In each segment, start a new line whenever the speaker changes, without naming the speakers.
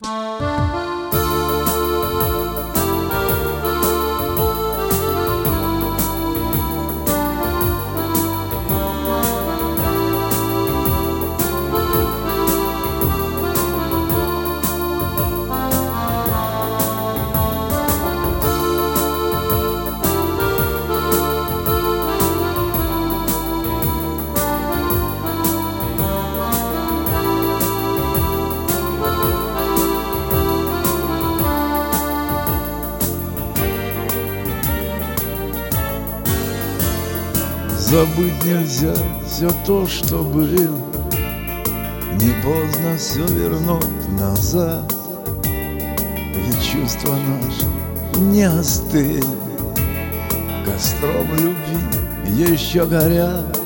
Забыть нельзя все то, что было. Не поздно все вернуть назад. Ведь чувства наши не остыли, костром любви еще горят.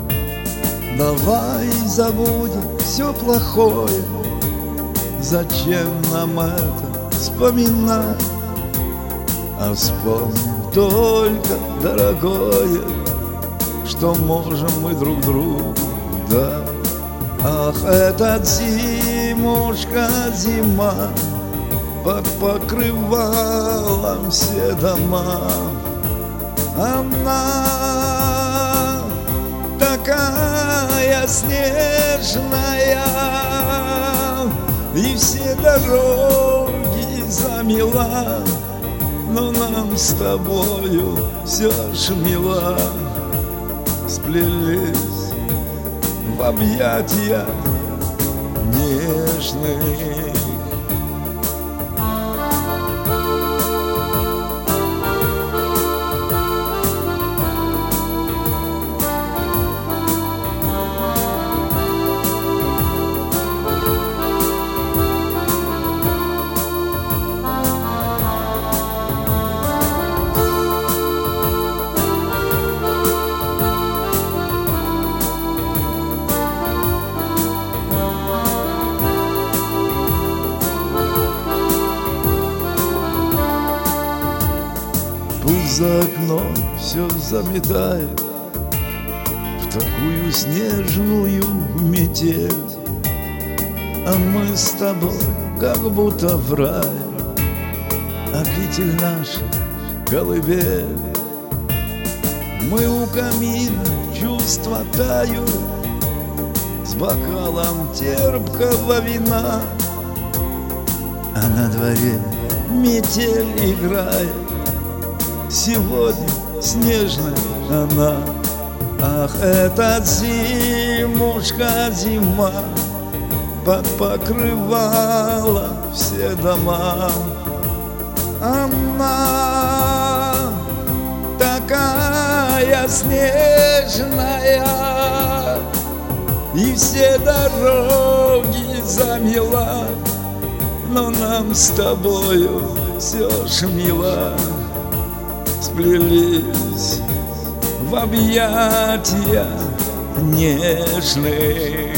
Давай забудем все плохое. Зачем нам это вспоминать? А вспомним только дорогое, что можем мы друг другу дать. Ах, этот зимушка, зима, под покрывалом все дома. Она такая снежная, и все дороги замела. Но нам с тобою все ж мила. Сплелись в объятия нежных. Пусть за окном все заметает в такую снежную метель, а мы с тобой как будто в рае, обитель наша колыбель. Мы у камина, чувства тают, с бокалом терпкого вина, а на дворе метель играет. Сегодня снежная она. Ах, этот зимушка, зима, под покрывалом все дома. Она такая снежная, и все дороги замела. Но нам с тобою все ж мила. Сплелись в объятия нежных.